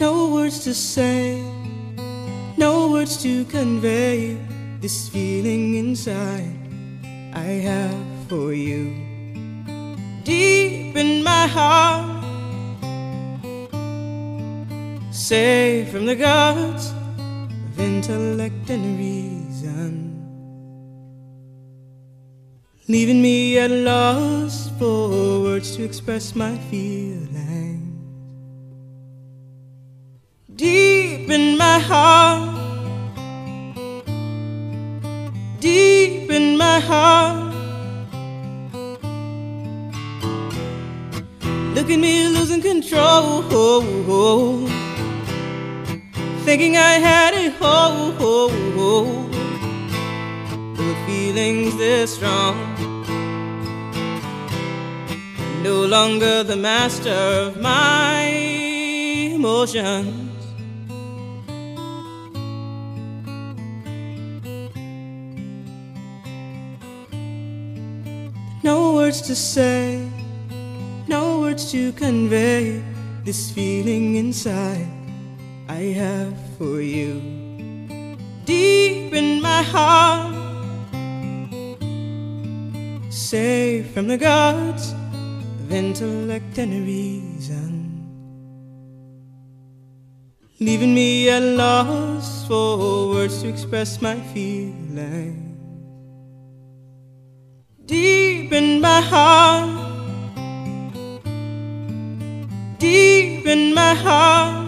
No words to say, no words to convey this feeling inside I have for you. Deep in my heart, safe from the guards of intellect and reason, leaving me at loss for words to express my feelings. Deep in my heart, deep in my heart, look at me losing control, thinking I had a hold, with feelings this strong, no longer the master of my emotions. No words to say, no words to convey this feeling inside I have for you. Deep in my heart, safe from the guards of intellect and reason, leaving me at loss for words to express my feelings. Deep in my heart, deep in my heart,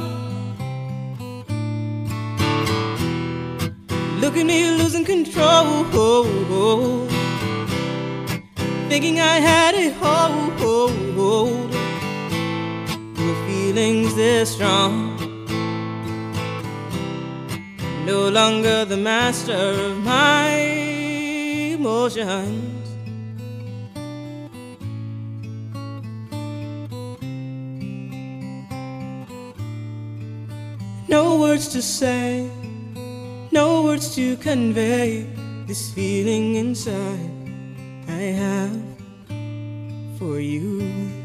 look at me losing control, thinking I had a hold, with feelings this strong, no longer the master of my emotions. No words to say, no words to convey this feeling inside I have for you.